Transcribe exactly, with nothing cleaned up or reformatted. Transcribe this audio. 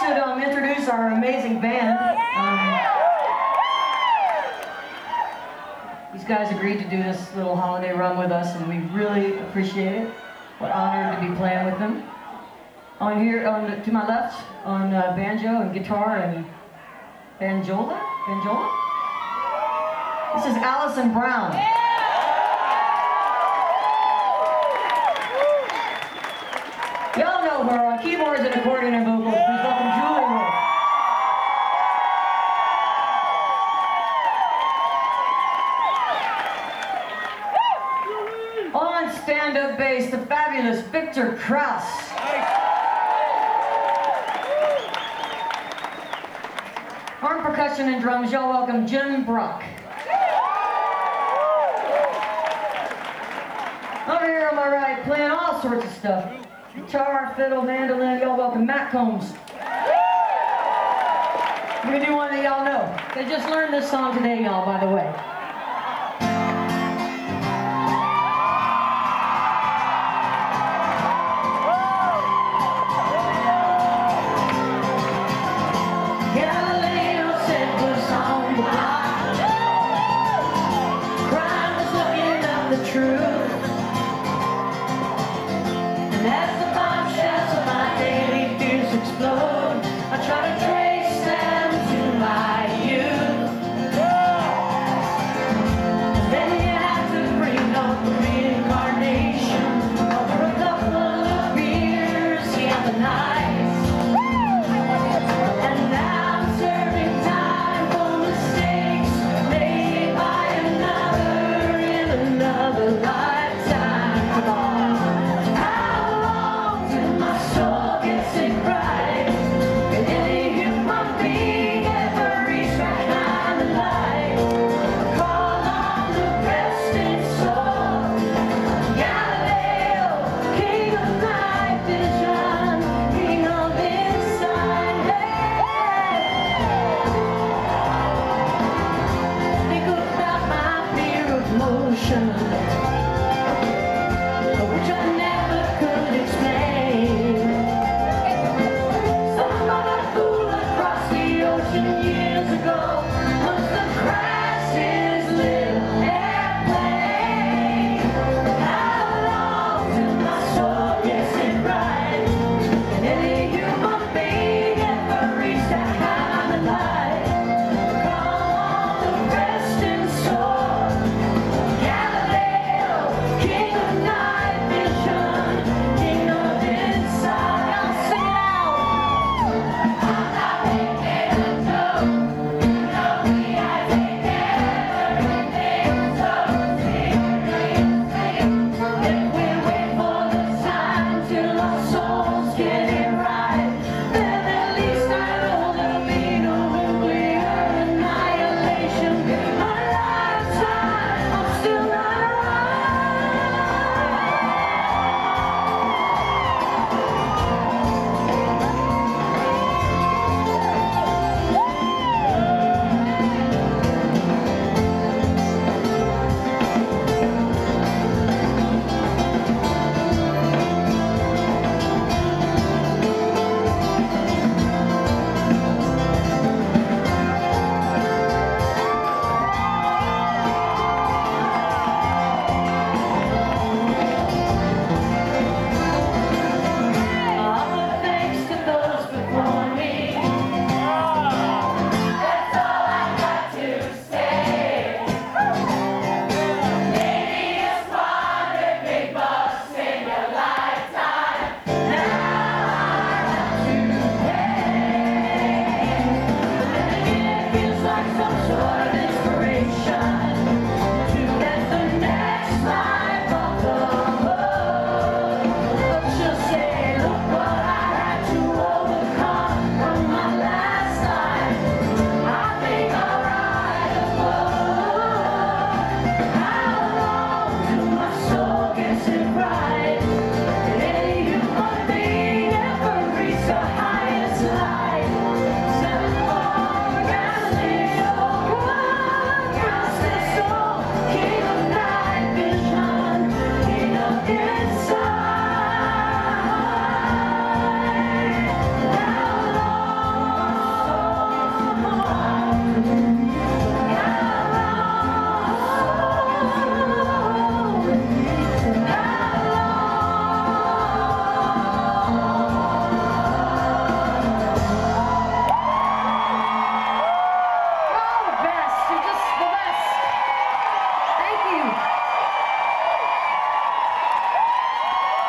should um, introduce our amazing band. Um, these guys agreed to do this little holiday run with us, and we really appreciate it. We're honored to be playing with them. On here, on the, to my left, on uh, banjo and guitar and banjola, banjola. This is Allison Brown. Y'all know her on keyboards and accordion and vocals. Please welcome Julie Wolf. On stand-up bass, the fabulous Victor Krause. On percussion and drums, y'all welcome Jim Brock. Over here on my right, playing all sorts of stuff. Guitar, fiddle, mandolin, y'all welcome Matt Combs. We're gonna do one that y'all know. They just learned this song today, y'all, by the way. Galileo said was on the block. Crime was looking up the truth. And as the bombshells of my daily fears explode, I try to trace them to my youth. And then you have to bring up the reincarnation over a couple of beers. Yeah, the night.